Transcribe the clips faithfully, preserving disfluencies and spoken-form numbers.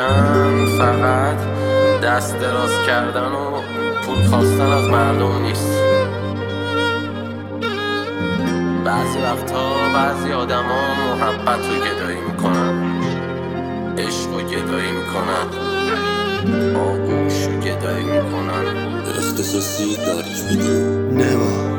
بودن فقط دست دراز کردن و پول خواستن از مردم نیست. بعضی وقتا بعضی آدم ها محبت رو گدایی میکنن، عشق رو گدایی میکنن، آغوش رو گدایی میکنن. اختصاصی داریش ویدیو نوا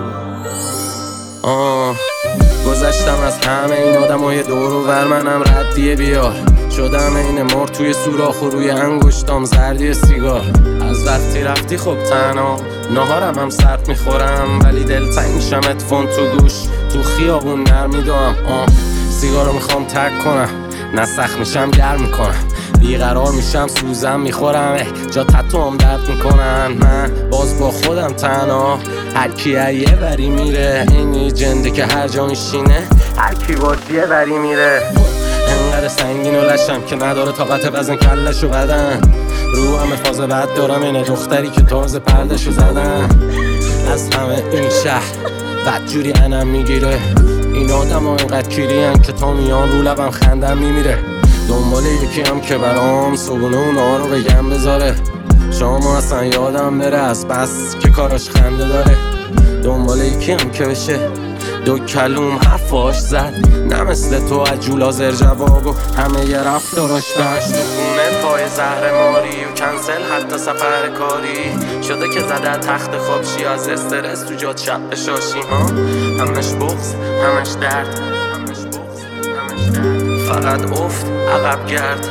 آه گذشتم از همه این آدم های دور و ور، منم ردیه بیار شدم این مار توی سوراخ و روی انگشتام زردی سیگار. از وقتی رفتی خب تنها نهارم هم سرد میخورم، ولی دلتنگ میشم ادفون تو گوش تو خیابون نرمیدم. آه سیگارو میخوام تک کنم، نه سخت میشم گرم میکنم، بیقرار میشم سوزم میخورم، جا تتو هم درد میکنن. من باز با خودم تنها، هرکی یه وری میره، اینی جنده که هر جا میشینه هرکی باز یه وری میره. انقدر سنگین و لشم که نداره طاقت وزن کلشو بدن، رو همه فاز بد دارم اینه دختری که تازه پردشو زدن. از همه این شهر بدجوری انم میگیره، این آدم ها اینقدر کیری هن که تا میان رو لبم خندم میمیره. دنبال یکی هم که برام صبونه اونا رو بگم بذاره، شما اصلا یادم بره از بس که کاراش خنده داره. دنبال یکی هم که بشه دو کلوم حرفاش زد، نه مثل تو عجولا زر جواب و همه یه رفتاراش داشت. تو خونه پای زهر ماری و کنسل حتی سفر کاری شده که زده تخت خواب شی، از استرس تو جاد شب بشاشی. ها همش بغض همش درد، همش بغض همش درد، فقط افت عقب گرد.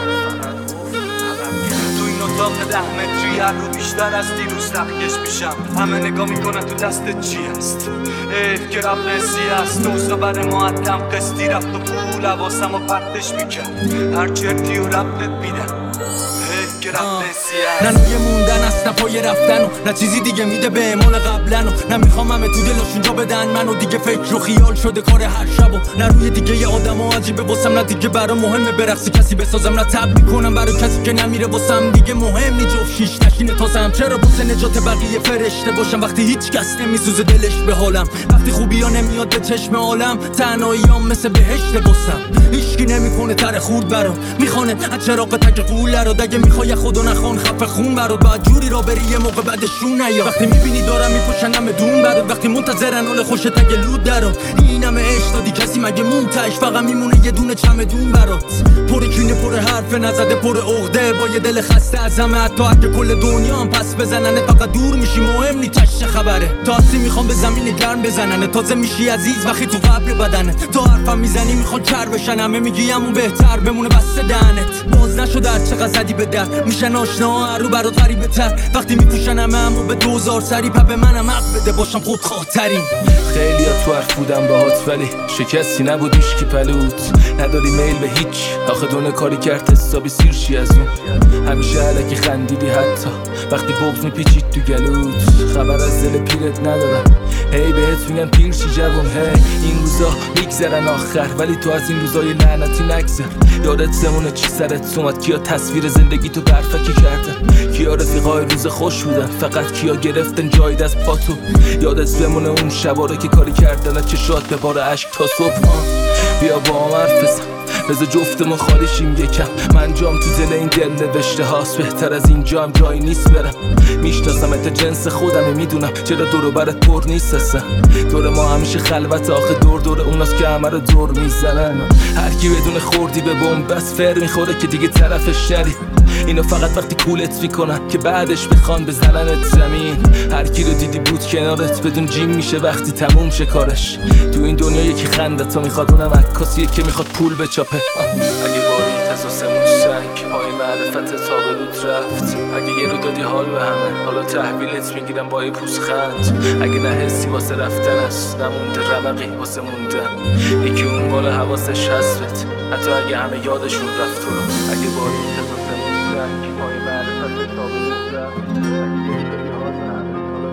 اتاق ده متری هر رو بیشتر از دیروز تحکش میشم، همه نگاه میکنن تو دستت چی هست، حیف که رب نسی هست. دوستا بر معدم قسطی رفت و پول حواسم و پرتش میکرد، هر چرتی و ربتت میدم، حیف که رب نسی هست. نه نوی موندن است نه پای رفتن و نه چیزی دیگه میده به اعمال قبلن و نه میخوام همه تو دلاشون جا بدن منو، دیگه فکر و خیال شده کار هر شب و نه روی دیگه یه آدم ها عجیبه واسم، نه دیگه برا مهمه برقصی کسی بسازم، نه تب میکنم برای کسی که نمیره واسم دیگه مهم نی. جفت شیش نشینه تازم چرا واسه نجات بقیه فرشته باشم وقتی هیچ کس نمیسوزه دلش به حالم، وقتی خوبی ها نمیاد به چشم عالم، تنهاییام مثل بهشت واسم، هیچکی نمیکنه تر خورد برام، میخونه از چراغ تک قوله رو، دگه میخوای خدا نخوان خفه خون برات، بعد جوری را بری یه موقع بعدشون نیا، وقتی میبینی دارم میپوشن همه دون برات، وقتی منتظرن حال خوش تگ لود درات، این همه عشق دادی کسی مگه مونتش فقط میمونه یه دونه چمدون برات، پر کینه پر حرف نزده پر عقده، با یه دل خسته از همه حتی اگه کل دنیا هم پس بزننه فقط دور میشی مهم نی چه خبره، تا هستی میخوام به زمین گرم بزننه، تازه میشی عزیز وقتی تو قبر بدنه، تا حرفم میزنی میخوان کر بشن، همه میگی همون بهتر بمونه بسته دهنت، باز نشده هر چقدر زدی به در میشن آشنا هر رو برات غریبه تر، وقتی میپوشن همه همو به دوزار سری پا به منم حق بده باشم خود خاطرین. خیلی ها تو حرف بودم باهات ولی شکستی نبود ایشکی پلوت، نداری میل به هیچ آخه دونه کاری کرد حسابی سیرشی از اون، همیشه علکی خندیدی حتی وقتی بغض میپیچید تو گلوت، خبر از دل پیرت ندارم هی بهت میگن پیرشی جوون، هی این روزا میگذرن آخر ولی تو از این روزای لعنتی نگذر، یادت زمونه چی سرت اومد، کیا تصویر زندگی تو برفکی کردن، کیا رفیقای روز خوش بودن، فقط کیا گرفتن جاید از پاتو، یادت بمونه اون شباره که کاری کردن چشات به بار عشق تا صبح. بیا با هم حرف بزن بذار جفتمون خالی شیم یکم، من جام تو دل این دل نوشته هاست، بهتر از اینجا هم جایی نیست برم، میشناسم ات جنس خودمه میدونم چرا دور برت پر نیست اصلا، دور ما همیشه خلوت آخه دور دور اوناست که همه رو دور میزنن، هر کی بدون خوردی به بمب بس فر میخوره که دیگه طرفش نری، اینو فقط وقتی کولت میکنن که بعدش بخوان بزننت زمین، هر کی رو دیدی بود کنارت بدون جیم میشه وقتی تموم شه کارش، تو این دنیا یکی خندتو میخواد اونم عکاسیه که میخواد پول بچاپه، اگه باری تساسمون سنگ پای معرفت تا به رود رفت، اگه یه رو دادی حال به همه حالا تحویلت میگیرم با یه پوزخند، اگه نه حسی واسه رفتن است نمونده رمقی واسه موندن، یکی اون بالا حواسش هستت حتی اگه همه یادشون رفت رو، اگه باری تساسمون سنگ پای معرفت تا به رود رفت، اگه یه رو دادی حال به همه حالا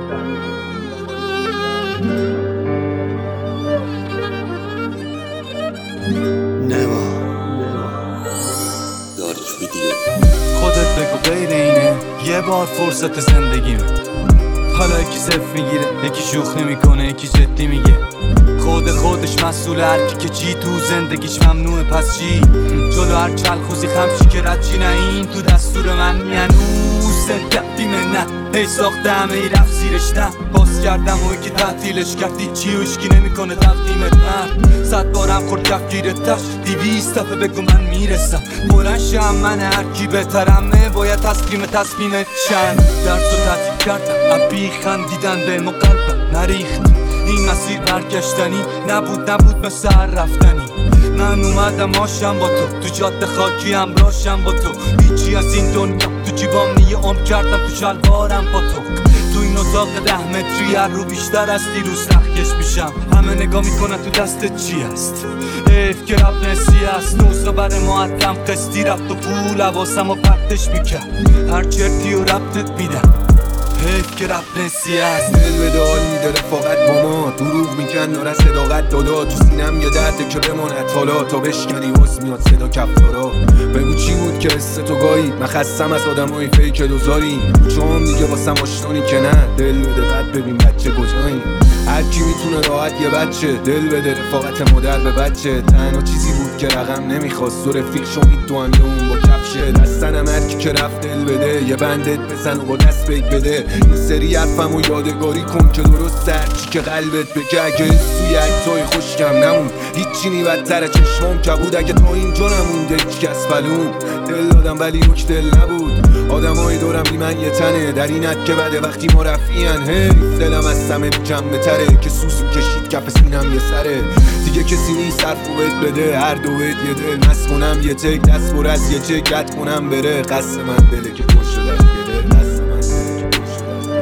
نوا داریش ویدیو. خودت بگو غیر اینه یه بار فرصت زندگیمه، حالا یکی صفر میگیره، یکی شوخی میکنه، یکی جدی میگه. خود خودش مسئول، هرکی که چی تو زندگیش ممنوعه پس چی. جلو هر چلخوزی خمشی که رد چی، نه این تو دستور من هنوز زندگی منت. هی ساخته همه ای رفت زیرش، نه باز کردم و که تعطیلش کردی چی و اشکی نمیکنه تقدیمت. من صد بارم خورد کفگیرتش، دیویست دفعه بگو من میرسم. بلنشم من هرکی بهترمه، باید تسلیم تصمیمت چند. درس و تعطیل کردم، ابی خندیدن به مقلبم نریخت. این مسیر برگشتنی نبود نبود مثل هر رفتنی. من اومدم آشم با تو، تو جاده خاکی هم راشم با تو. هیچی از این دنیا تو جیبام نیه، عمر کردم تو شلوارم با تو. تو این اتاق ده متری هر رو بیشتر از دیروز نخکش میشم. همه نگاه میکنن تو دستت چی هست. حیف که رب نسی هست، دوستا بر معدم قسطی رفت و پول حواسم و پرتش میکرد. هر چرتی و ربطت میدم، حیف که رب نسی هست. دل به دال میده رفاقت با ما، دروغ میکن ناره صداقت دادا. تو سینم یه درده که بماند حالا، تا بشکنی حس میاد صدا کفتارا. بگو چی بود که حس تو گاهی، من خستم از آدم های فیک دوزاری. چون دیگه واسم آشنانی که نه، دل بده بعد ببین بچه کجایی. هر کی میتونه راحت یه بچه، دل بده رفاقت مادر به بچه. تنها چیزی بود که رقم نمیخواست، و رفیق شمید تو هم اون با کفشه. دستنم هر کی که رفت دل بده، یه بندت بزن و با دست بگ بده. این سری حرفم و یادگاری کن که درست هرچی که قلبت بگه. اگه سوی اکتای خوشکم نمون، هیچی نی بدتر چشمام کبود. اگه تا اینجا نمونده هیچ کس فلوم. دل دادم ولی یک دل نبود، آدمای دورم بی من یه تنه. در اینت که بده وقتی ما رفیان، حیف دلم از سمه کم تره. که سوسو کشید کف سینم یه سره، دیگه کسی نیست حرف بهت بده. هر دوت یه دل مست کنم، یه تک دست بر از یه چک گت کنم بره. قصد من دله که خوش شده دست گره، قصد من دله که خوش شده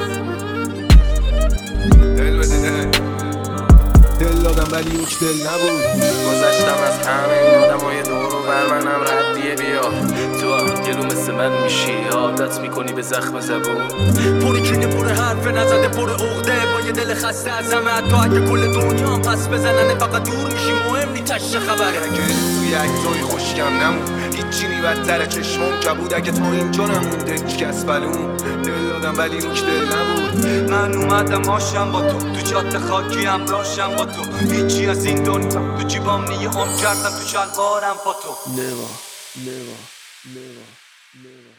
دل بده دل. دل دادم ولی یک دل نبود. گذشتم از همه این آدمای دور و بر منم ردیه بیا. تو هم گلو مثل من میشی، عادت میکنی به زخم زبون. پوری کینه پر حرف نزده پر عقده، با یه دل خسته از همه. حتی اگه کل دنیا هم پس بزنن فقط دور میشی، مهم نی تشه خبره. اگه توی اکتای خوشکم نمون، هیچی نی بدتر چشمام کبود. اگه تا اینجا نمونده هیچ کس فلوم. دل دادم ولی یک دل نبود. من اومدم آشم با تو، تو جاده خاکی هم راشم با تو. هیچی از این دنیا تو جیبام نیه، عمر کردم تو شلوارم با تو. Never, never, never, never.